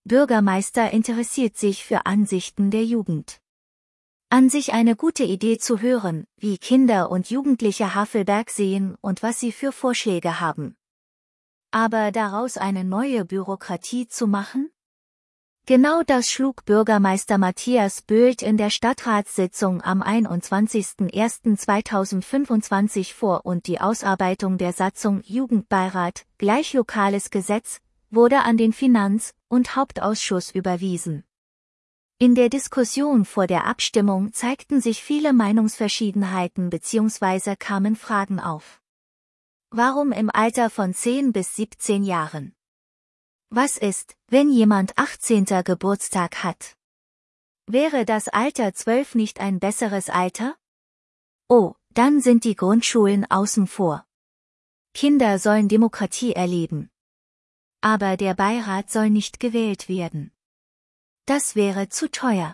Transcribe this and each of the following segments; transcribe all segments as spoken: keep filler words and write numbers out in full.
Bürgermeister interessiert sich für Ansichten der Jugend. An sich eine gute Idee zu hören, wie Kinder und Jugendliche Havelberg sehen und was sie für Vorschläge haben. Aber daraus eine neue Bürokratie zu machen? Genau das schlug Bürgermeister Matthias Böld in der Stadtratssitzung am einundzwanzigsten ersten zweitausendfünfundzwanzig vor und die Ausarbeitung der Satzung Jugendbeirat, gleich lokales Gesetz, wurde an den Finanz- und Hauptausschuss überwiesen. In der Diskussion vor der Abstimmung zeigten sich viele Meinungsverschiedenheiten bzw. kamen Fragen auf. Warum im Alter von zehn bis siebzehn Jahren? Was ist, wenn jemand achtzehnten Geburtstag hat? Wäre das Alter zwölf nicht ein besseres Alter? Oh, dann sind die Grundschulen außen vor. Kinder sollen Demokratie erleben. Aber der Beirat soll nicht gewählt werden. Das wäre zu teuer.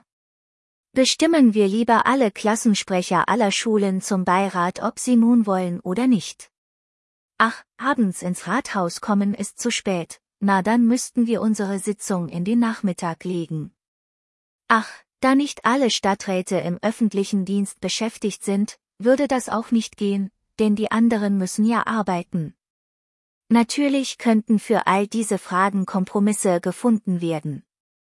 Bestimmen wir lieber alle Klassensprecher aller Schulen zum Beirat, ob sie nun wollen oder nicht. Ach, abends ins Rathaus kommen ist zu spät, na dann müssten wir unsere Sitzung in den Nachmittag legen. Ach, da nicht alle Stadträte im öffentlichen Dienst beschäftigt sind, würde das auch nicht gehen, denn die anderen müssen ja arbeiten. Natürlich könnten für all diese Fragen Kompromisse gefunden werden.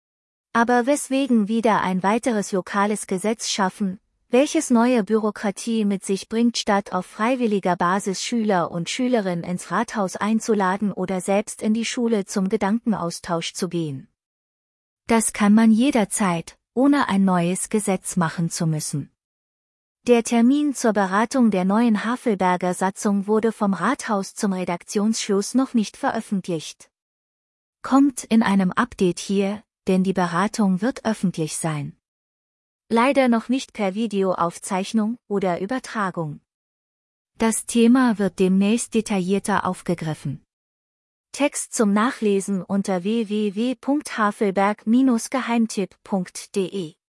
Aber weswegen wieder ein weiteres lokales Gesetz schaffen, welches neue Bürokratie mit sich bringt, statt auf freiwilliger Basis Schüler und Schülerinnen ins Rathaus einzuladen oder selbst in die Schule zum Gedankenaustausch zu gehen? Das kann man jederzeit, ohne ein neues Gesetz machen zu müssen. Der Termin zur Beratung der neuen Havelberger Satzung wurde vom Rathaus zum Redaktionsschluss noch nicht veröffentlicht. Kommt in einem Update hier, denn die Beratung wird öffentlich sein. Leider noch nicht per Videoaufzeichnung oder Übertragung. Das Thema wird demnächst detaillierter aufgegriffen. Text zum Nachlesen unter w w w punkt havelberg Bindestrich geheimtipp punkt de